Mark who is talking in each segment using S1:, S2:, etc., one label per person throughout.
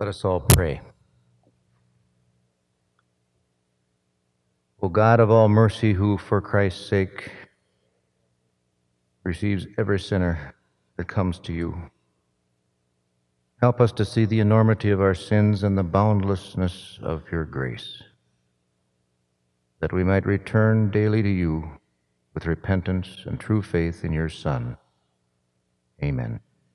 S1: Let us all pray. O God of all mercy, who for Christ's sake receives every sinner that comes to you, help us to see the enormity of our sins and the boundlessness of your grace, that we might return daily to you with repentance and true faith in your Son. Amen.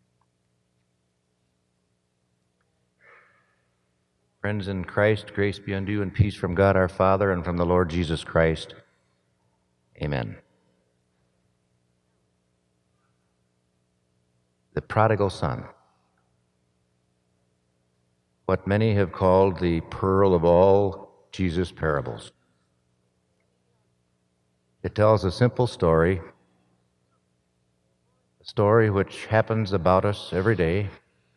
S1: Friends in Christ, grace be unto you and peace from God our Father and from the Lord Jesus Christ. Amen. The prodigal son, what many have called the pearl of all Jesus' parables. It tells a simple story, a story which happens about us every day,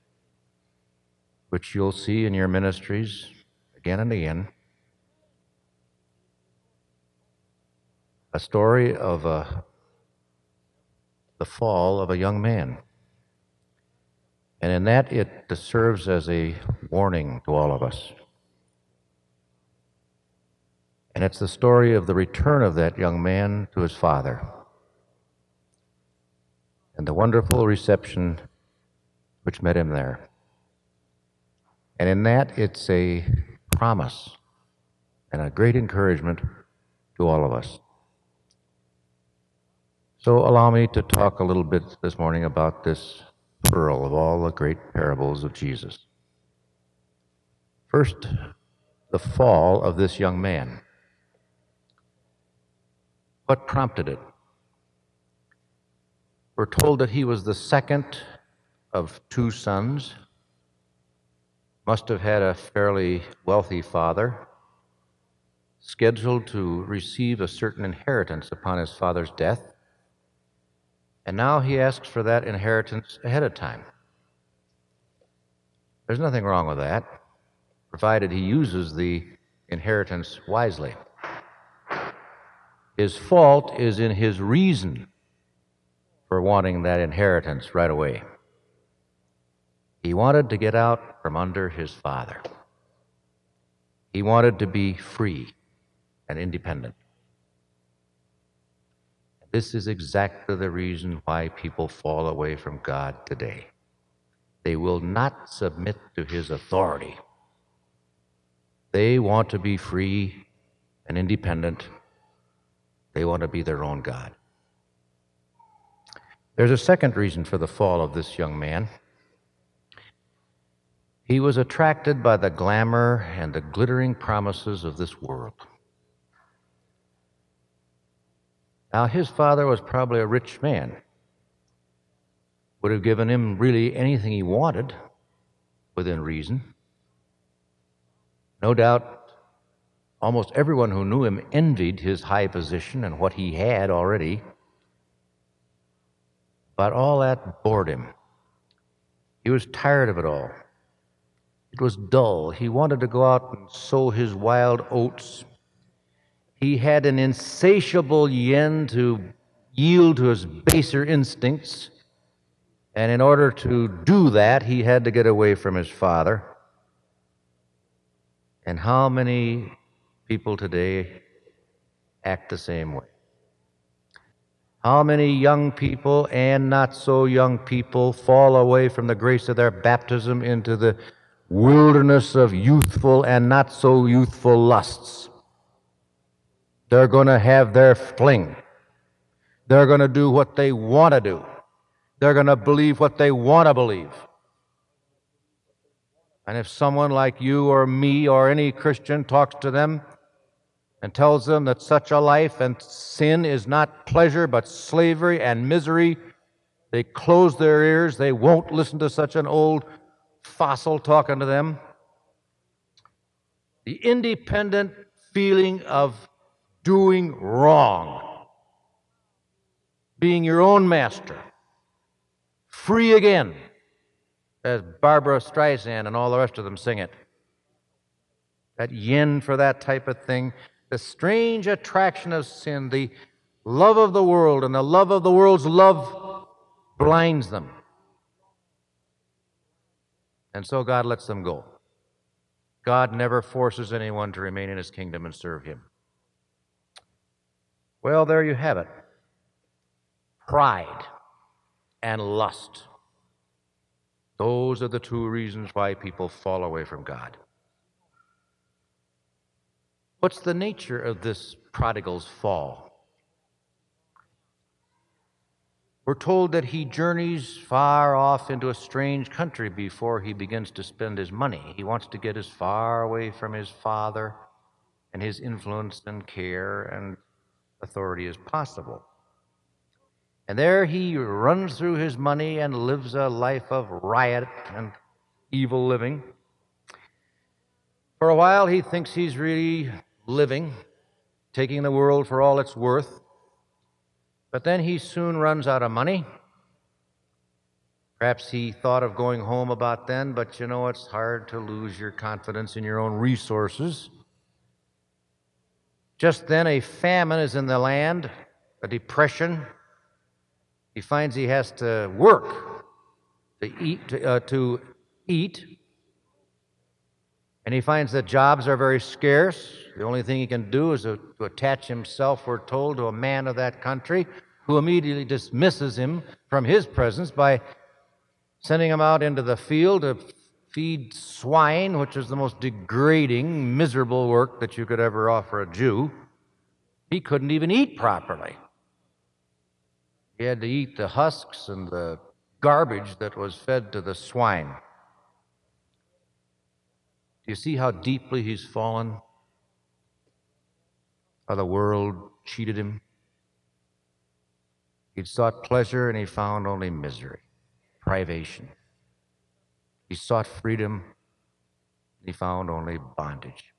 S1: which you'll see in your ministries again and again. A story of the fall of a young man. And in that, it serves as a warning to all of us. And it's the story of the return of that young man to his father and the wonderful reception which met him there. And in that, it's a promise and a great encouragement to all of us. So allow me to talk a little bit this morning about this pearl of all the great parables of Jesus. First, the fall of this young man. What prompted it? We're told that he was the second of two sons, must have had a fairly wealthy father, scheduled to receive a certain inheritance upon his father's death, and now he asks for that inheritance ahead of time. There's nothing wrong with that, provided he uses the inheritance wisely. His fault is in his reason for wanting that inheritance right away. He wanted to get out from under his father. He wanted to be free and independent. This is exactly the reason why people fall away from God today. They will not submit to his authority. They want to be free and independent. They want to be their own God. There's a second reason for the fall of this young man. He was attracted by the glamour and the glittering promises of this world. Now, his father was probably a rich man, would have given him really anything he wanted within reason. No doubt, almost everyone who knew him envied his high position and what he had already. But all that bored him. He was tired of it all. It was dull. He wanted to go out and sow his wild oats. He had an insatiable yen to yield to his baser instincts, and in order to do that, he had to get away from his father. And how many people today act the same way? How many young people and not so young people fall away from the grace of their baptism into the wilderness of youthful and not so youthful lusts? They're going to have their fling. They're going to do what they want to do. They're going to believe what they want to believe. And if someone like you or me or any Christian talks to them and tells them that such a life and sin is not pleasure but slavery and misery, they close their ears. They won't listen to such an old fossil talking to them. The independent feeling of doing wrong, being your own master, free again, as Barbara Streisand and all the rest of them sing it. That yen for that type of thing, the strange attraction of sin, the love of the world, and the love of the world's love blinds them. And so God lets them go. God never forces anyone to remain in his kingdom and serve him. Well, there you have it. Pride and lust. Those are the two reasons why people fall away from God. What's the nature of this prodigal's fall? We're told that he journeys far off into a strange country before he begins to spend his money. He wants to get as far away from his father and his influence and care and authority as possible. And there he runs through his money and lives a life of riot and evil living. For a while, he thinks he's really living, taking the world for all it's worth. But then he soon runs out of money. Perhaps he thought of going home about then, but you know, it's hard to lose your confidence in your own resources. Just then, a famine is in the land, a depression. He finds he has to work to eat, and he finds that jobs are very scarce. The only thing he can do is to attach himself, we're told, to a man of that country who immediately dismisses him from his presence by sending him out into the field to feed swine, which is the most degrading, miserable work that you could ever offer a Jew. He couldn't even eat properly. He had to eat the husks and the garbage that was fed to the swine. Do you see how deeply he's fallen? How the world cheated him? He'd sought pleasure and he found only misery, privation. He sought freedom and he found only bondage.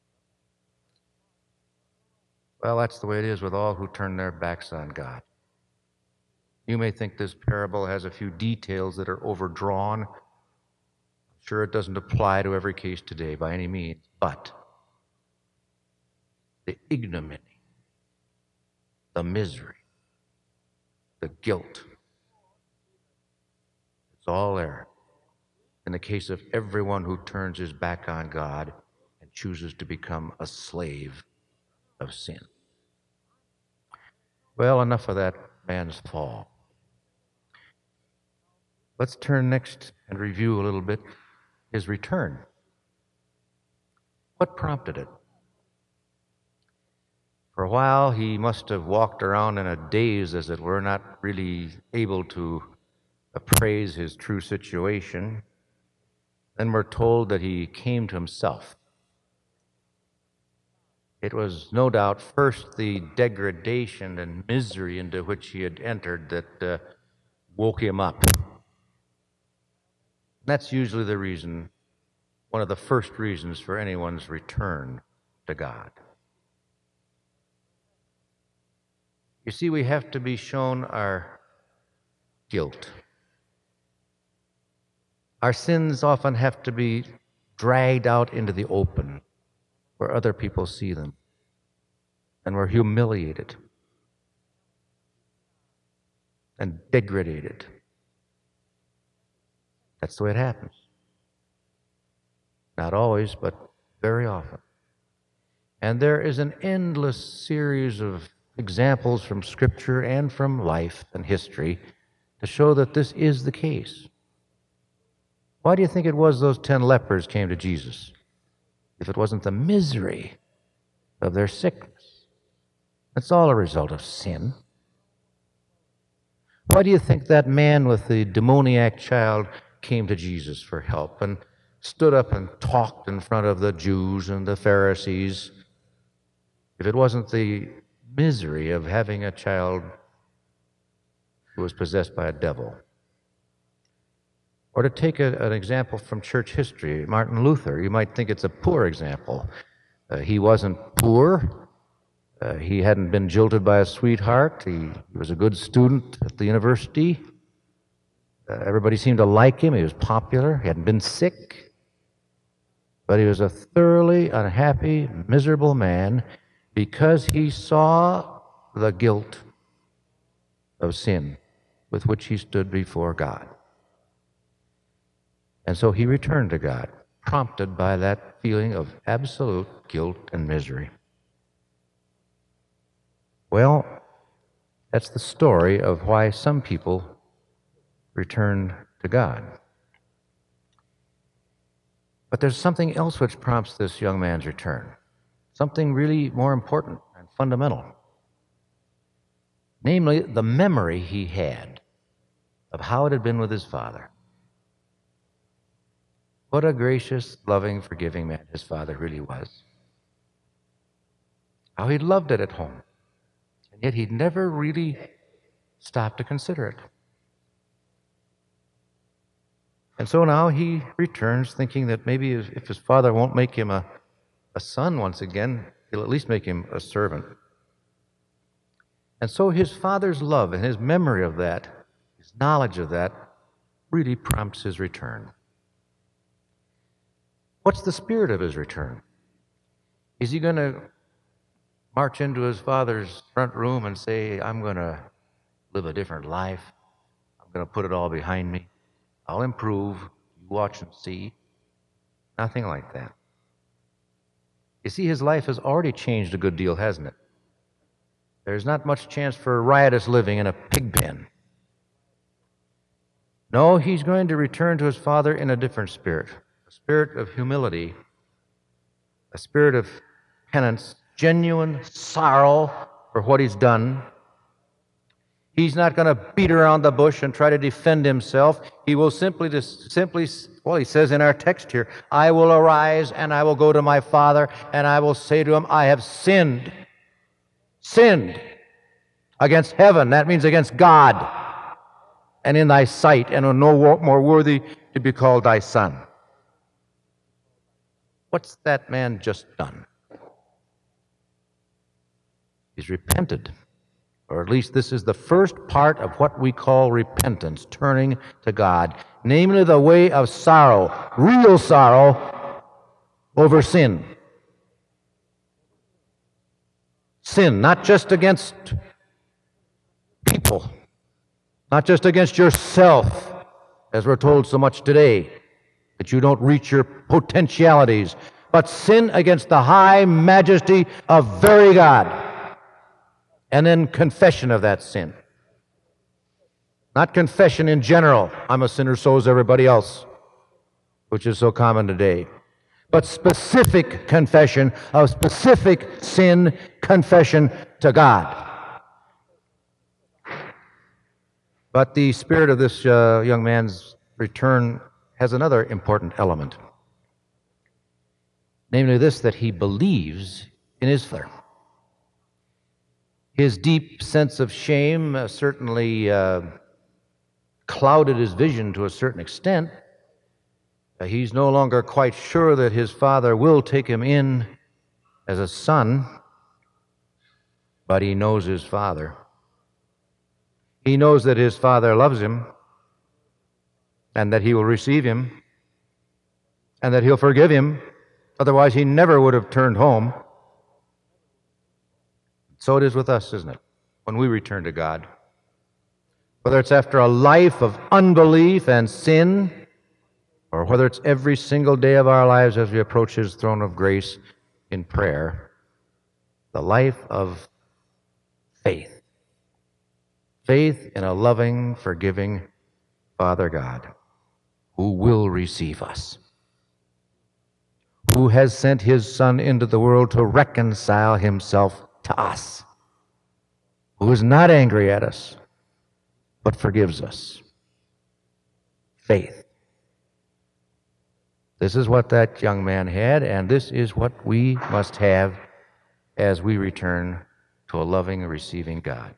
S1: Well, that's the way it is with all who turn their backs on God. You may think this parable has a few details that are overdrawn. I'm sure it doesn't apply to every case today by any means, but the ignominy, the misery, the guilt, it's all there in the case of everyone who turns his back on God and chooses to become a slave of sin. Well, enough of that man's fall. Let's turn next and review a little bit his return. What prompted it? For a while, he must have walked around in a daze, as it were, not really able to appraise his true situation. Then we're told that he came to himself. It was no doubt first the degradation and misery into which he had entered that woke him up. That's usually the reason, one of the first reasons for anyone's return to God. You see, we have to be shown our guilt. Our sins often have to be dragged out into the open where other people see them, and we're humiliated and degraded. That's the way it happens. Not always, but very often. And there is an endless series of examples from Scripture and from life and history to show that this is the case. Why do you think it was those 10 lepers came to Jesus? If it wasn't the misery of their sickness. That's all a result of sin. Why do you think that man with the demoniac child came to Jesus for help and stood up and talked in front of the Jews and the Pharisees? If it wasn't the misery of having a child who was possessed by a devil. Or to take an example from church history, Martin Luther, you might think it's a poor example. He wasn't poor. He hadn't been jilted by a sweetheart. He was a good student at the university. Everybody seemed to like him. He was popular. He hadn't been sick. But he was a thoroughly unhappy, miserable man because he saw the guilt of sin with which he stood before God. And so he returned to God, prompted by that feeling of absolute guilt and misery. Well, that's the story of why some people return to God. But there's something else which prompts this young man's return, something really more important and fundamental, namely the memory he had of how it had been with his father. What a gracious, loving, forgiving man his father really was. How he loved it at home, and yet he'd never really stopped to consider it. And so now he returns thinking that maybe if his father won't make him a son once again, he'll at least make him a servant. And so his father's love and his memory of that, his knowledge of that, really prompts his return. What's the spirit of his return? Is he going to march into his father's front room and say, I'm going to live a different life. I'm going to put it all behind me. I'll improve. You watch and see. Nothing like that. You see, his life has already changed a good deal, hasn't it? There's not much chance for riotous living in a pig pen. No, he's going to return to his father in a different spirit, a spirit of humility, a spirit of penance, genuine sorrow for what he's done. He's not going to beat around the bush and try to defend himself. He will simply, well, he says in our text here, I will arise and I will go to my father and I will say to him, I have sinned against heaven. That means against God, and in thy sight, and are no more worthy to be called thy son. What's that man just done? He's repented. Or at least this is the first part of what we call repentance, turning to God, namely the way of sorrow, real sorrow over sin. Sin, not just against people, not just against yourself, as we're told so much today, that you don't reach your potentialities, but sin against the high majesty of very God. And then confession of that sin. Not confession in general, I'm a sinner, so is everybody else, which is so common today. But specific confession of specific sin, confession to God. But the spirit of this young man's return has another important element. Namely this, that he believes in his Father. His deep sense of shame certainly clouded his vision to a certain extent. He's no longer quite sure that his father will take him in as a son, but he knows his father. He knows that his father loves him, and that he will receive him, and that he'll forgive him. Otherwise, he never would have turned home. So it is with us, isn't it, when we return to God? Whether it's after a life of unbelief and sin, or whether it's every single day of our lives as we approach His throne of grace in prayer, the life of faith. Faith in a loving, forgiving Father God who will receive us, who has sent His Son into the world to reconcile Himself to us, who is not angry at us, but forgives us. Faith. This is what that young man had, and this is what we must have as we return to a loving, receiving God.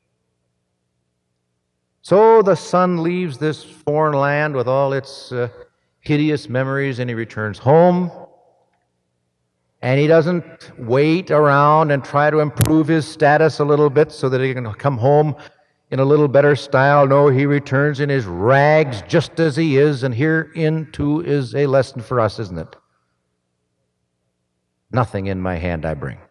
S1: So the son leaves this foreign land with all its hideous memories, and he returns home. And he doesn't wait around and try to improve his status a little bit so that he can come home in a little better style. No, he returns in his rags just as he is, and herein too is a lesson for us, isn't it? Nothing in my hand I bring.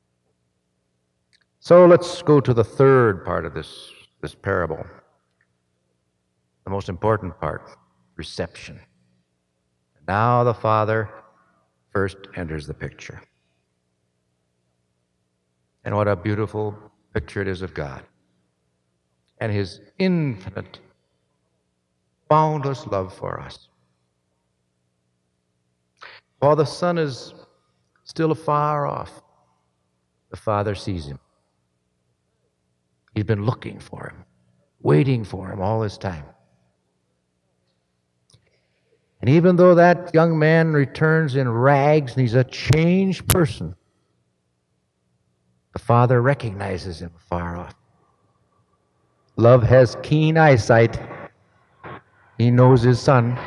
S1: So let's go to the third part of this parable. The most important part, reception. Now the Father first enters the picture. And what a beautiful picture it is of God and His infinite, boundless love for us. While the Son is still afar off, the Father sees him. He's been looking for him, waiting for him all this time. And even though that young man returns in rags and he's a changed person, the Father recognizes him afar off. Love has keen eyesight. He knows his Son.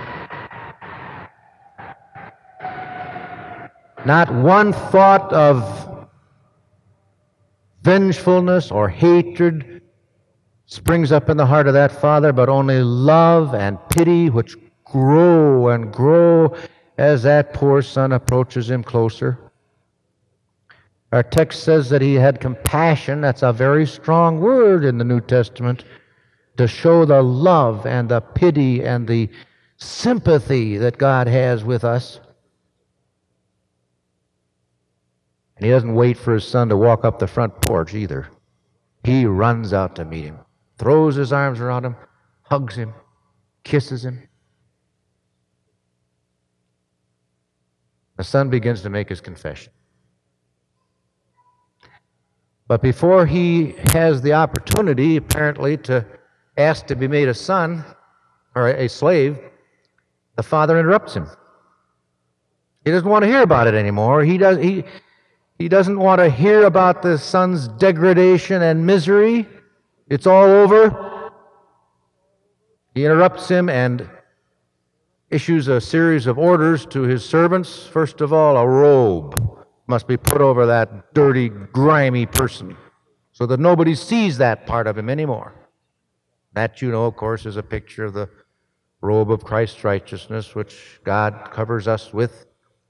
S1: Not one thought of vengefulness or hatred springs up in the heart of that Father, but only love and pity, which grow and grow as that poor son approaches him closer. Our text says that he had compassion. That's a very strong word in the New Testament to show the love and the pity and the sympathy that God has with us. And he doesn't wait for his son to walk up the front porch either. He runs out to meet him, throws his arms around him, hugs him, kisses him. The son begins to make his confession. But before he has the opportunity, apparently, to ask to be made a son or a slave, the father interrupts him. He doesn't want to hear about it anymore. He doesn't want to hear about the son's degradation and misery. It's all over. He interrupts him and issues a series of orders to his servants. First of all, a robe must be put over that dirty, grimy person so that nobody sees that part of him anymore. That, you know, of course, is a picture of the robe of Christ's righteousness, which God covers us with.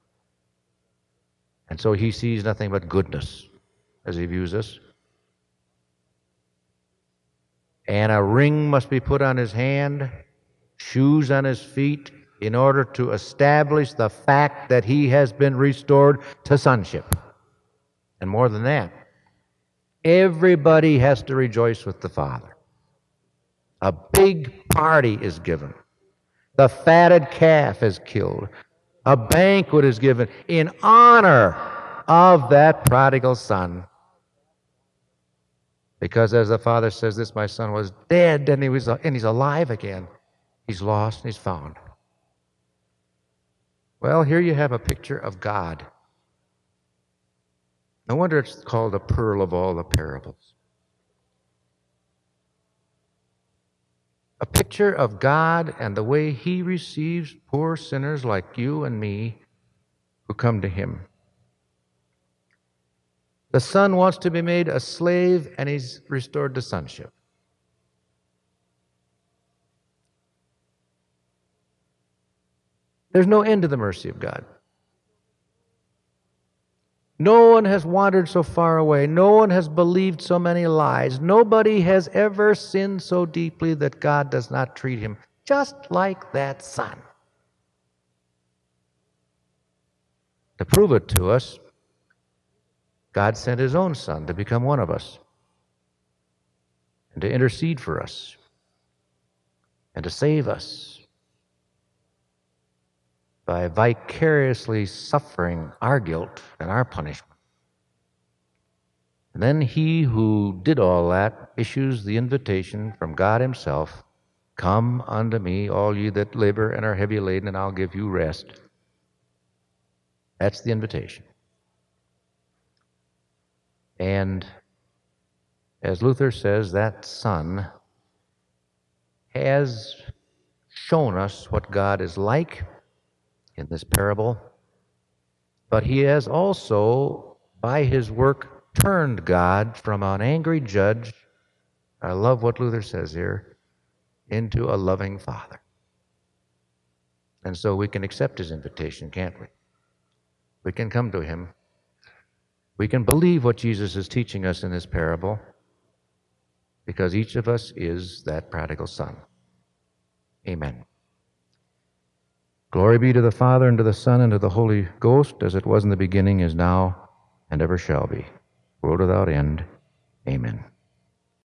S1: And so he sees nothing but goodness as he views us. And a ring must be put on his hand, shoes on his feet, in order to establish the fact that he has been restored to sonship. And more than that, everybody has to rejoice with the Father. A big party is given. The fatted calf is killed. A banquet is given in honor of that prodigal son. Because as the Father says, this my son was dead and he's alive again. He's lost and he's found. Well, here you have a picture of God. No wonder it's called the pearl of all the parables. A picture of God and the way He receives poor sinners like you and me who come to Him. The son wants to be made a slave, and he's restored to sonship. There's no end to the mercy of God. No one has wandered so far away. No one has believed so many lies. Nobody has ever sinned so deeply that God does not treat him just like that son. To prove it to us, God sent His own Son to become one of us and to intercede for us and to save us by vicariously suffering our guilt and our punishment. And then He who did all that issues the invitation from God Himself, "Come unto me, all ye that labor and are heavy laden, and I'll give you rest." That's the invitation. And as Luther says, that Son has shown us what God is like in this parable, but He has also, by His work, turned God from an angry judge, I love what Luther says here, into a loving Father. And so we can accept His invitation, can't we? We can come to Him. We can believe what Jesus is teaching us in this parable, because each of us is that prodigal son. Amen. Glory be to the Father, and to the Son, and to the Holy Ghost, as it was in the beginning, is now, and ever shall be, world without end. Amen.